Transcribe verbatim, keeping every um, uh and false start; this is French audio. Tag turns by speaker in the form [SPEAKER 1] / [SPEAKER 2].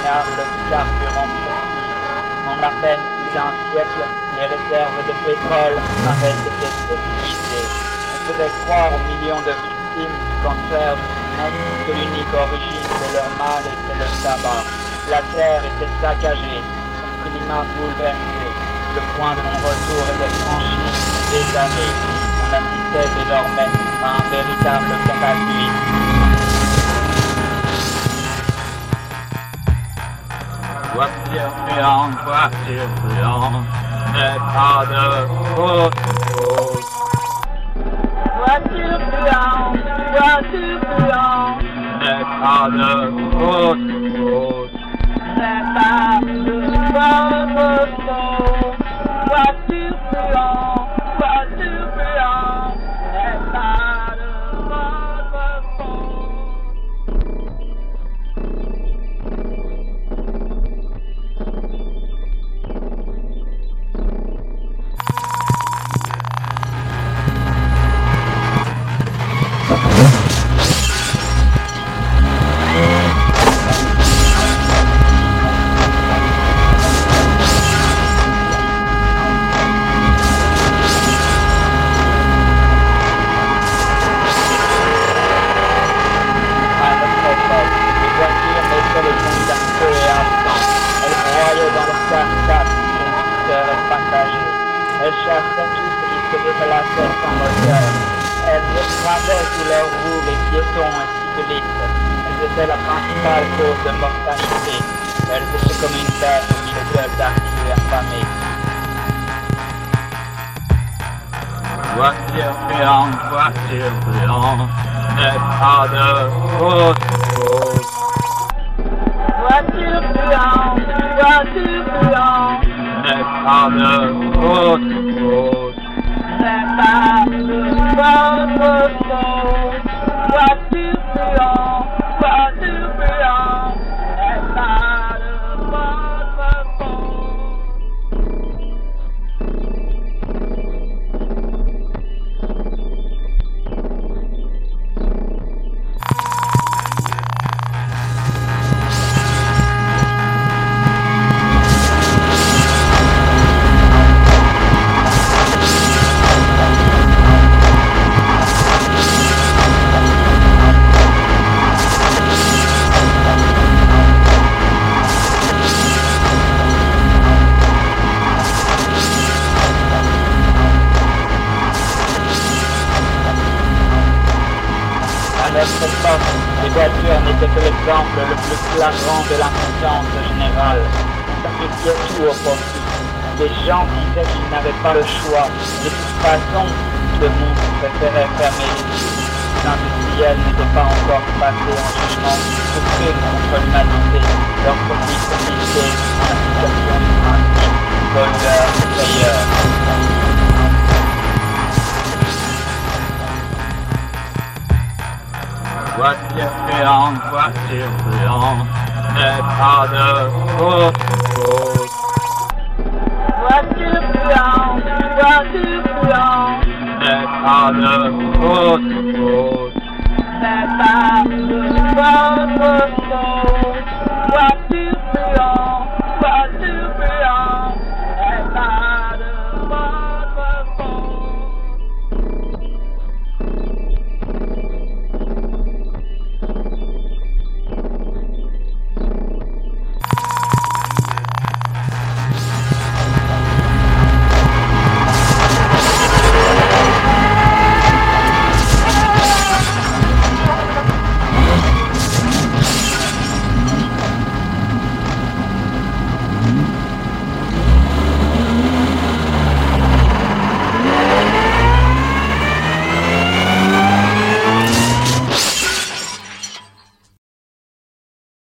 [SPEAKER 1] interminable carburant fossile. En à peine plus d'un siècle, les réserves de pétrole avaient été épuisées. On faisait croire aux millions de victimes du cancer du poumon que l'unique origine de leur mal était le tabac. La terre était saccagée, son climat bouleversé. Le point de non-retour était franchi des années. On assistait désormais à un véritable cataclysme.
[SPEAKER 2] Voiture puante, voiture puante, n'est pas de faute.
[SPEAKER 1] Voiture puante, voiture puante,
[SPEAKER 2] n'est pas de faute.
[SPEAKER 1] n'est pas de votre faute. Voiture puante, voiture puante, n'est pas de votre faute. Elles chassaient tout ce qui se déplaçait sans moteur. Elles écrasaient sous leurs roues les piétons et cyclistes. Elles étaient la principale cause de mortalité. Elles étaient comme une bête au milieu d'artillerie affamée.
[SPEAKER 2] Voiture puante, voiture puante, n'est pas de faute.
[SPEAKER 1] Voiture puante, voiture puante,
[SPEAKER 2] n'est pas de faute.
[SPEAKER 1] n'est pas de votre faute. Voiture puante, voiture puante, n'est pas de votre faute. À notre époque, les voitures n'étaient que l'exemple le plus flagrant de l'impuissance générale. On sacrifiait tout au profit. Les gens disaient qu'ils n'avaient pas le choix. De toute façon, le monde préférait fermer les yeux. Les industriels n'étaient pas encore passés en jugement pour crimes contre l'humanité. Leur profit consistait en l'application du principe pollueur-payeur.
[SPEAKER 2] Voiture puante, voiture puante, n'est pas de faute.
[SPEAKER 1] Voiture puante, voiture puante,
[SPEAKER 2] n'est pas de faute.
[SPEAKER 1] n'est pas de votre